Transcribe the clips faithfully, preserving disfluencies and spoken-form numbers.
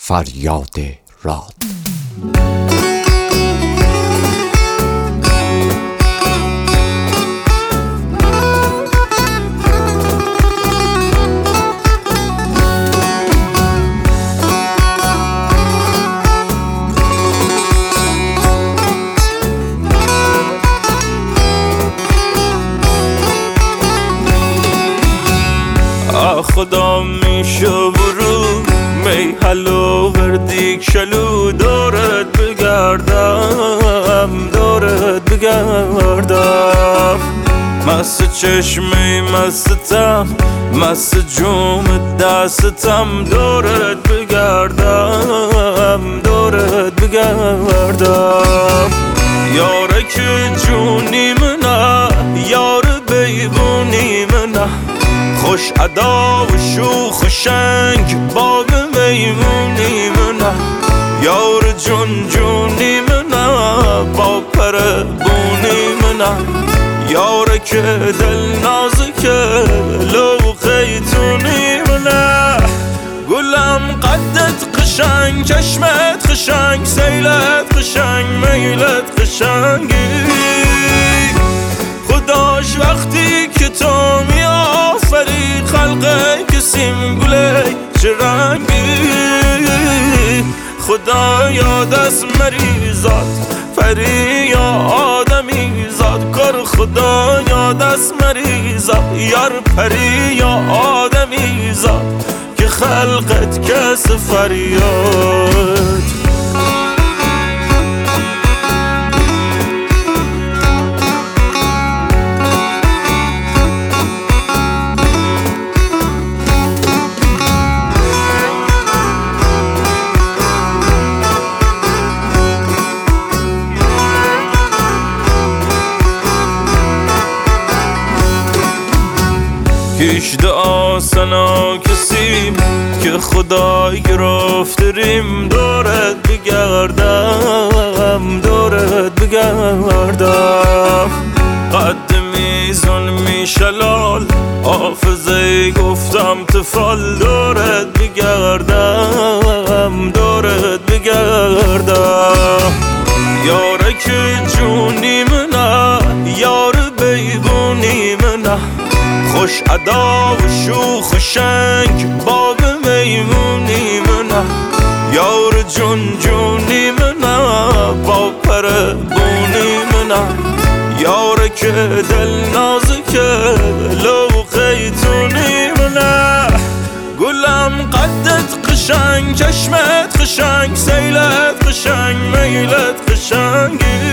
فریاد راد. خدا میشه برو می حلو وردیک شلو دارت بگردم دارت بگردم مست چشمی مستم مست جوم دستم دارت بگردم دارت بگردم یاره که جونی منه یار بیبونی منه خوش ادا و شوخ و شنگ باب میمونی منه یار جون جونی منه با پر بونی منه یاره که دل نازکه لو خیتونی منه گلم قدت قشنگ چشمت قشنگ سیلت قشنگ میلت قشنگی خداش وقتی که تو می آفری خلقه کسیم گله چه رنگی خدا یا دست مریزاد فری یا آدمی زاد کار خدا یا دست مریزاد یار پری یا آدمی زاد که خلقت کس فریاد. هیچ دعا سنا کسی که خدای گرفتریم دارد بگردم دارد بگردم قد میزون میشلال حافظه گفتم تفال دارد بگردم دارد بگردم یاره که جونی منه یار بیبونی منه خوش ادا و شوخ و شنگ باب میمونی منه یار جون جونی منه با پر بونی منه یاره که دل نازکه لو خیتونی منه گلم قدت قشنگ چشمت قشنگ سیلت قشنگ میلت قشنگی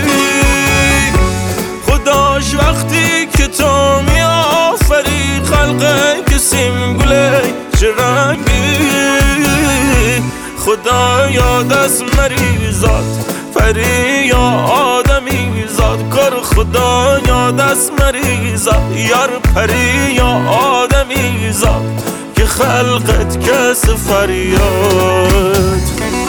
خداش وقتی که تو می آفری خلقه کسیم گله چه رنگی خدا یا دست مریزاد فری یا آدمی زاد کار خدا یا دست مریزاد یار پری یا آدمی زاد که خلقت کس فریاد.